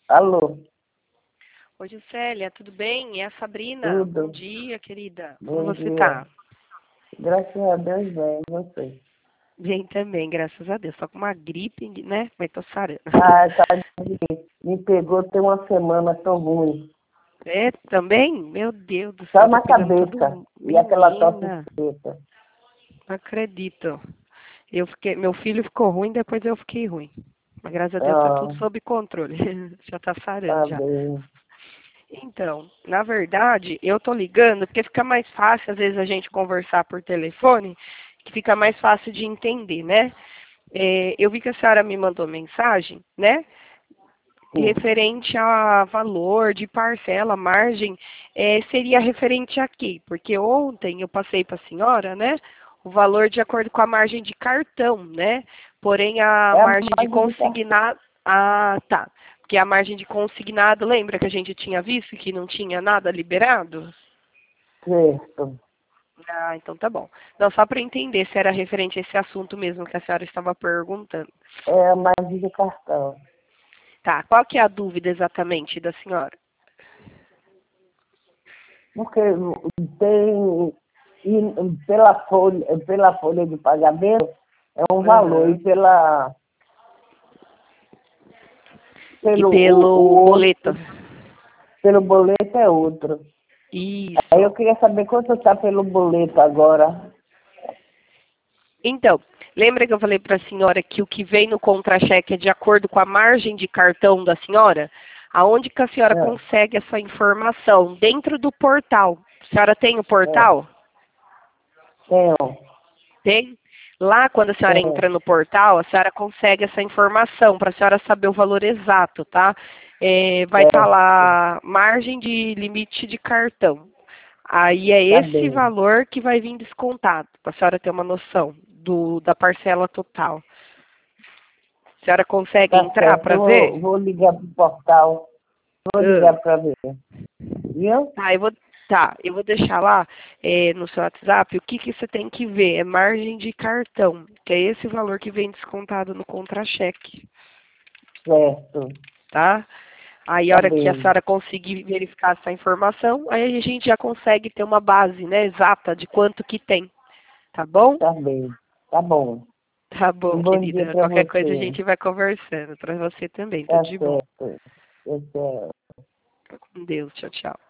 Alô, Oi, Juscelia, tudo bem? É a Sabrina. tudo? Bom dia, querida. Como Bom você dia. tá? Graças a Deus, bem, e você? Bem também, graças a Deus. Só com uma gripe, né? Mas tô sarando. Ah, tá, me pegou tem uma semana, tô ruim. É, também? Meu Deus do Só céu, tá na pegando todo cabeça. mundo. E aquela tosse Menina, seca. não acredito. Meu filho ficou ruim, depois eu fiquei ruim. Mas graças a Deus tá Ah, tudo sob controle. Já tá sarando tá já. bem. Então, na verdade, eu tô ligando porque fica mais fácil, às vezes, a gente conversar por telefone, que fica mais fácil de entender, né? Eu vi que a senhora me mandou mensagem, né? Sim. Referente a valor de parcela, margem, seria referente a quê? Porque ontem eu passei para a senhora, né? O valor de acordo com a margem de cartão, né? Porém, a É a margem de mais de consignado. Ah, tá. Porque a margem de consignado, lembra que a gente tinha visto que não tinha nada liberado? certo. Ah, então tá bom. Não, só para entender se era referente a esse assunto mesmo que a senhora estava perguntando. É a mais de cartão. Tá, qual que é a dúvida exatamente da senhora? Porque tem, pela folha de pagamento, é um valor, e Aham. E pelo pelo o boleto. outro, pelo boleto é outro. Aí eu Isso. queria saber quanto está pelo boleto agora. Então, lembra que eu falei para a senhora que o que vem no contra-cheque é de acordo com a margem de cartão da senhora? Aonde que a senhora É, consegue essa informação? Dentro do portal. A senhora tem o é, portal? tenho, Tem? Lá, quando a senhora tenho, entra no portal, a senhora consegue essa informação para a senhora saber o valor exato, tá? Vai estar certo, lá margem de limite de cartão. Aí é tá esse bem. valor que vai vir descontado, para a senhora ter uma noção da parcela total. A senhora consegue Tá entrar certo, para ver? vou ligar pro portal, vou Ah, ligar para ver. Viu? tá, eu vou deixar lá no seu WhatsApp o que, que você tem que ver. É margem de cartão, que é esse valor que vem descontado no contra-cheque, Certo, tá? Aí, a tá hora que a bem, senhora conseguir verificar essa informação, aí a gente já consegue ter uma base, né, exata de quanto que tem, tá bom? tá bem, tá bom. Tá bom, Um bom dia querida. para Qualquer coisa a você. gente vai conversando. Para você também. Tá Tudo de bom. certo, tá certo. Com Deus. Tchau, tchau.